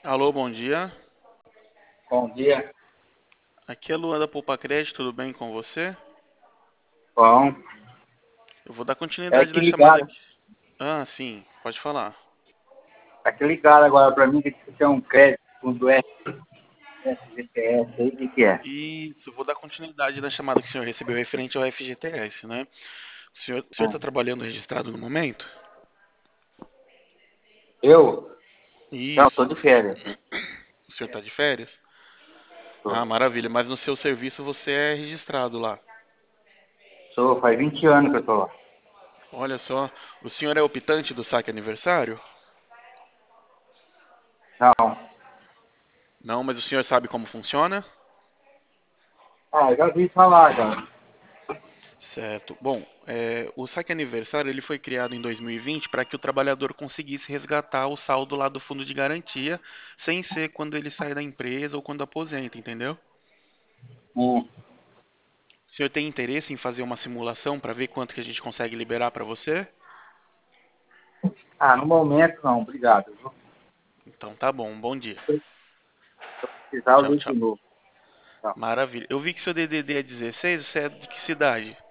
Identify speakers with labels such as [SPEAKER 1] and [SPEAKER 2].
[SPEAKER 1] Alô, bom dia.
[SPEAKER 2] Bom dia.
[SPEAKER 1] Aqui é Luan da Poupa Crédito, tudo bem com você?
[SPEAKER 2] Bom,
[SPEAKER 1] Eu vou dar
[SPEAKER 2] é
[SPEAKER 1] continuidade
[SPEAKER 2] que
[SPEAKER 1] na chamada
[SPEAKER 2] ligaram,
[SPEAKER 1] aqui. Ah, sim, pode falar.
[SPEAKER 2] é que ligaram agora para mim que você tem um crédito do FGTS aí, o que é?
[SPEAKER 1] Isso, eu vou dar continuidade na chamada que o senhor recebeu referente ao FGTS, né? O senhor está
[SPEAKER 2] Ah,
[SPEAKER 1] trabalhando registrado no momento?
[SPEAKER 2] eu? Não, estou
[SPEAKER 1] Isso.
[SPEAKER 2] de férias.
[SPEAKER 1] O senhor está de férias? Ah,
[SPEAKER 2] Tô.
[SPEAKER 1] maravilha. Mas no seu serviço você é registrado lá.
[SPEAKER 2] Faz 20 anos que eu estou lá.
[SPEAKER 1] Olha só, o senhor é optante do saque aniversário?
[SPEAKER 2] Não.
[SPEAKER 1] Não, mas o senhor sabe como funciona?
[SPEAKER 2] Ah, já vi falar, cara.
[SPEAKER 1] Certo. Bom, o saque aniversário ele foi criado em 2020 para que o trabalhador conseguisse resgatar o saldo lá do fundo de garantia, sem ser quando ele sai da empresa ou quando aposenta, entendeu?
[SPEAKER 2] Hum.
[SPEAKER 1] O senhor tem interesse em fazer uma simulação para ver quanto que a gente consegue liberar para você?
[SPEAKER 2] Ah, no momento não, obrigado.
[SPEAKER 1] Então tá bom, bom dia.
[SPEAKER 2] Se eu precisar, eu
[SPEAKER 1] Tchau,
[SPEAKER 2] ligo
[SPEAKER 1] tchau.
[SPEAKER 2] de novo. Tchau.
[SPEAKER 1] Maravilha. Eu vi que seu DDD é 16, você é de que cidade?